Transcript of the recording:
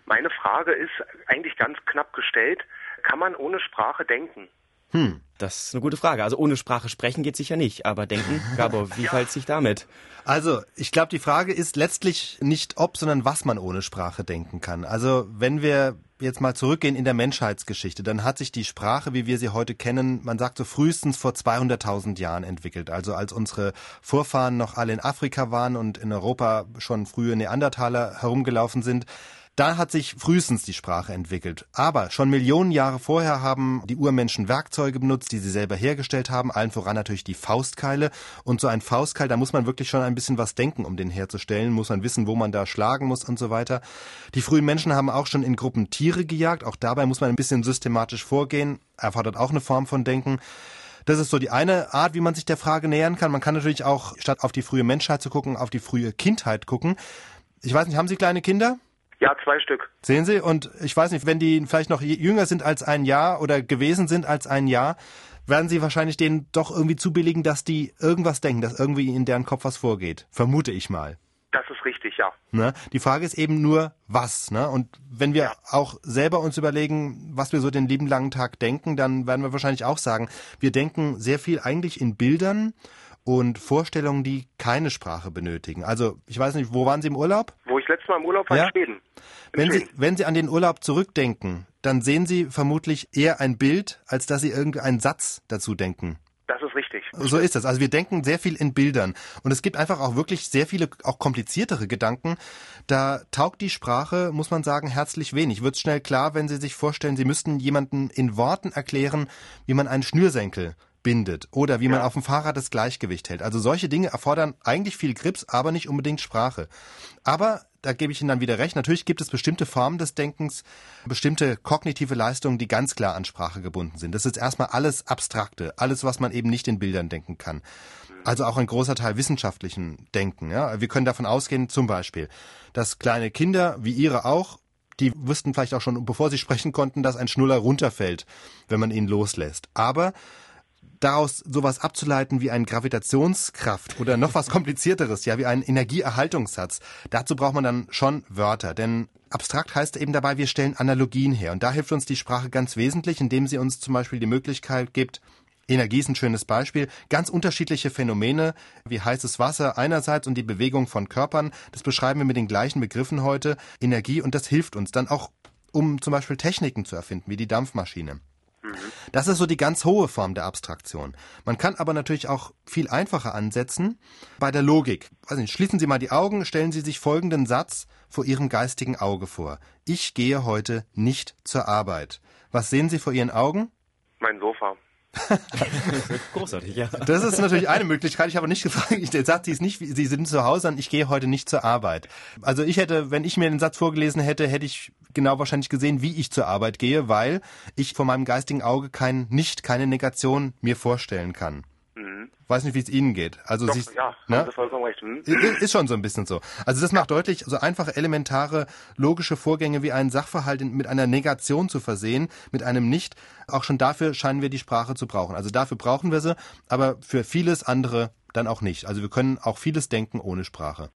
Meine Frage ist eigentlich ganz knapp gestellt. Kann man ohne Sprache denken? Das ist eine gute Frage. Also ohne Sprache sprechen geht sicher nicht, aber denken, Gabor, wie verhält sich damit? Also, ich glaube, die Frage ist letztlich nicht ob, sondern was man ohne Sprache denken kann. Also, wenn wir jetzt mal zurückgehen in der Menschheitsgeschichte, dann hat sich die Sprache, wie wir sie heute kennen, man sagt so frühestens vor 200.000 Jahren entwickelt. Also als unsere Vorfahren noch alle in Afrika waren und in Europa schon frühe Neandertaler herumgelaufen sind, da hat sich frühestens die Sprache entwickelt. Aber schon Millionen Jahre vorher haben die Urmenschen Werkzeuge benutzt, die sie selber hergestellt haben, allen voran natürlich die Faustkeile. Und so ein Faustkeil, da muss man wirklich schon ein bisschen was denken, um den herzustellen, muss man wissen, wo man da schlagen muss und so weiter. Die frühen Menschen haben auch schon in Gruppen Tiere gejagt, auch dabei muss man ein bisschen systematisch vorgehen, erfordert auch eine Form von Denken. Das ist so die eine Art, wie man sich der Frage nähern kann. Man kann natürlich auch, statt auf die frühe Menschheit zu gucken, auf die frühe Kindheit gucken. Ich weiß nicht, haben Sie kleine Kinder? Ja, 2 Stück. Sehen Sie? Und ich weiß nicht, wenn die vielleicht noch jünger sind als ein Jahr oder gewesen sind als ein Jahr, werden Sie wahrscheinlich denen doch irgendwie zubilligen, dass die irgendwas denken, dass irgendwie in deren Kopf was vorgeht. Vermute ich mal. Das ist richtig, ja. Ne? Die Frage ist eben nur, was. Ne? Und wenn wir auch selber uns überlegen, was wir so den lieben langen Tag denken, dann werden wir wahrscheinlich auch sagen, wir denken sehr viel eigentlich in Bildern und Vorstellungen, die keine Sprache benötigen. Also, ich weiß nicht, wo waren Sie im Urlaub? Wo ich letztes Mal im Urlaub war, in Schweden. Wenn Sie an den Urlaub zurückdenken, dann sehen Sie vermutlich eher ein Bild, als dass Sie irgendeinen Satz dazu denken. Das ist richtig. So ist das. Also wir denken sehr viel in Bildern. Und es gibt einfach auch wirklich sehr viele, auch kompliziertere Gedanken. Da taugt die Sprache, muss man sagen, herzlich wenig. Wird schnell klar, wenn Sie sich vorstellen, Sie müssten jemanden in Worten erklären, wie man einen Schnürsenkel bindet oder wie man auf dem Fahrrad das Gleichgewicht hält. Also solche Dinge erfordern eigentlich viel Grips, aber nicht unbedingt Sprache. Aber da gebe ich Ihnen dann wieder recht. Natürlich gibt es bestimmte Formen des Denkens, bestimmte kognitive Leistungen, die ganz klar an Sprache gebunden sind. Das ist erstmal alles Abstrakte, alles, was man eben nicht in Bildern denken kann. Also auch ein großer Teil wissenschaftlichen Denken. Ja? Wir können davon ausgehen, zum Beispiel, dass kleine Kinder, wie Ihre auch, die wussten vielleicht auch schon, bevor sie sprechen konnten, dass ein Schnuller runterfällt, wenn man ihn loslässt. Aber daraus sowas abzuleiten wie eine Gravitationskraft oder noch was Komplizierteres, ja, wie einen Energieerhaltungssatz. Dazu braucht man dann schon Wörter, denn abstrakt heißt eben dabei, wir stellen Analogien her. Und da hilft uns die Sprache ganz wesentlich, indem sie uns zum Beispiel die Möglichkeit gibt, Energie ist ein schönes Beispiel, ganz unterschiedliche Phänomene wie heißes Wasser einerseits und die Bewegung von Körpern, das beschreiben wir mit den gleichen Begriffen heute, Energie, und das hilft uns dann auch, um zum Beispiel Techniken zu erfinden, wie die Dampfmaschine. Das ist so die ganz hohe Form der Abstraktion. Man kann aber natürlich auch viel einfacher ansetzen bei der Logik. Also schließen Sie mal die Augen, stellen Sie sich folgenden Satz vor Ihrem geistigen Auge vor. Ich gehe heute nicht zur Arbeit. Was sehen Sie vor Ihren Augen? Mein Sofa. Großartig, ja. Das ist natürlich eine Möglichkeit. Ich habe nicht gefragt, der Satz ist nicht, Sie sind zu Hause, sondern ich gehe heute nicht zur Arbeit. Also ich hätte, wenn ich mir den Satz vorgelesen hätte, hätte ich genau wahrscheinlich gesehen, wie ich zur Arbeit gehe, weil ich vor meinem geistigen Auge keine Negation mir vorstellen kann. Weiß nicht, wie es Ihnen geht. Also Doch, Sie, ja, ne? haben Sie vollkommen recht. Ist schon so ein bisschen so. Also das macht deutlich, so einfache, elementare, logische Vorgänge wie einen Sachverhalt mit einer Negation zu versehen, mit einem Nicht. Auch schon dafür scheinen wir die Sprache zu brauchen. Also dafür brauchen wir sie, aber für vieles andere dann auch nicht. Also wir können auch vieles denken ohne Sprache.